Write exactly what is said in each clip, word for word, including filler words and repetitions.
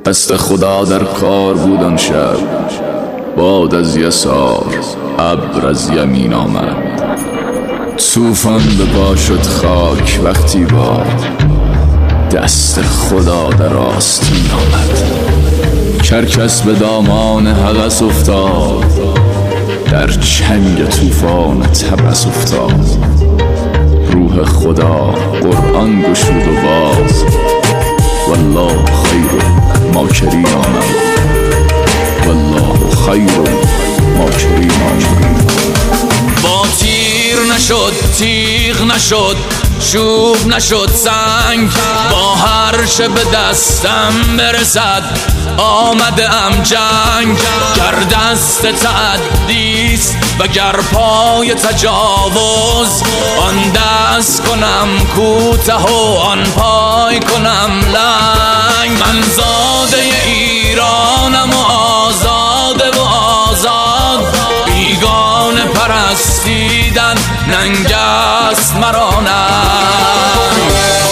دست خدا در کار بود آن شب. باد از یسار، ابر از یمین آمد. طوفان به پا شد خاک وقتی باد دست خدا در آستین آمد. کرکس به دامان هوس افتاد، در چنگ طوفان طبس افتاد. روح خدا قرآن گشود و باز، والله خیر ماکرین آمد. والله خیر ماکرین آمد. با تیر نشد تیغ نشد چوب نشد سنگ، با هر چه به دستم برسد آمده ام جنگ. گر دست تعدیست و گر پای تجاوز، آن دست کنم کوته و آن پای کنم لنگ. من زاده ایرانم و آزاده و آزاد، بیگانه پرستیدن ننگ است مرا ننگ.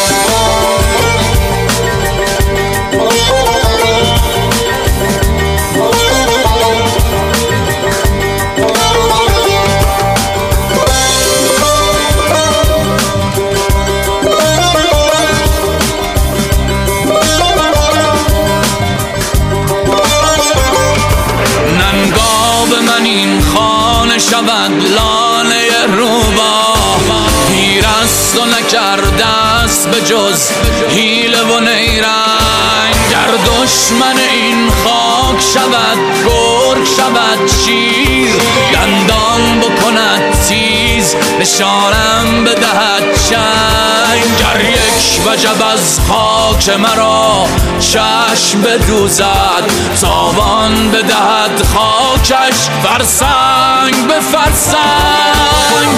من این خانه شود لانه روباه، پیر است و نکرده است به جز حیله و نیرنگ. گر دشمن این خاک شود گرگ شود شیر، دندان بکند تیز نشانم بدهد چنگ. گر یک وجب از خاک مرا چشم بدوزد، تاوان بدهد خاکش فرسنگ به فرسنگ.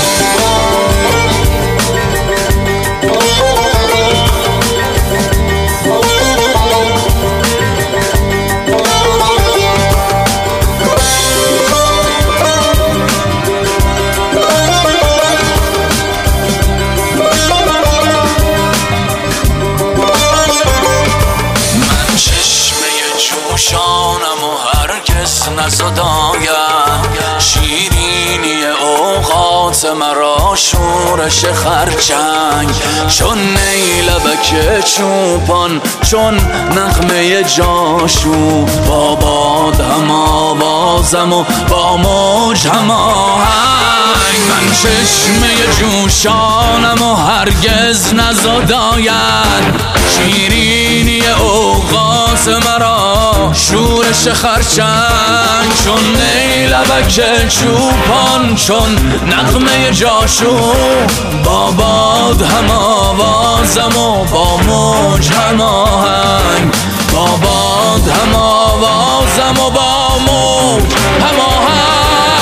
جوشانم و هرگز نزدایم، شیرینی اوقات مرا شورش خرچنگ. چون نیلبک چوپان چون نغمه جاشو، با باد هم آوازم و با موج هم آهنگ. من چشمه جوشانم و هرگز نزدایم، شیرینی اوقات مرا شورش خرچنگ. چون نیلبک چوپان چون نغمه جاشو، با باد هم آوازم و با موج هم آهنگ. با باد هم آوازم و با موج هم آهنگ.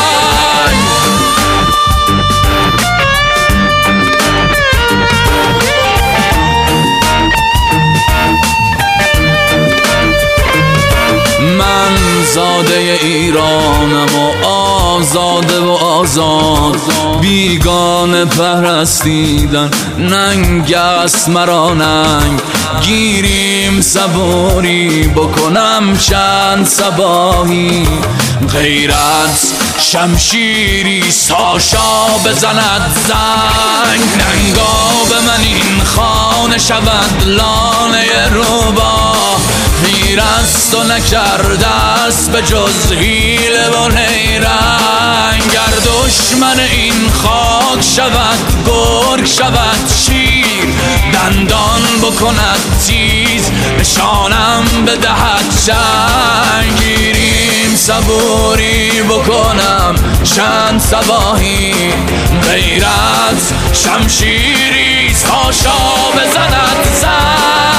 من زاده ایرانم و آزاده و آزاد، بیگانه پرستیدن ننگ است مرا ننگ. گیریم صبوری بکنم چند صباحی، غیرت شمشیری ساشا بزند زنگ. ننگا به من این خانه شود لانه روباه، پیر است و نکرده است به جز حیله و نیرنگ. گر دشمن این خاک شود گرگ شود شیر، دندان بکند تیز نشانم بدهد چنگ. گیریم صبوری بکنم چند صباحی، غیرت شمشیری ساشا بزند زنگ.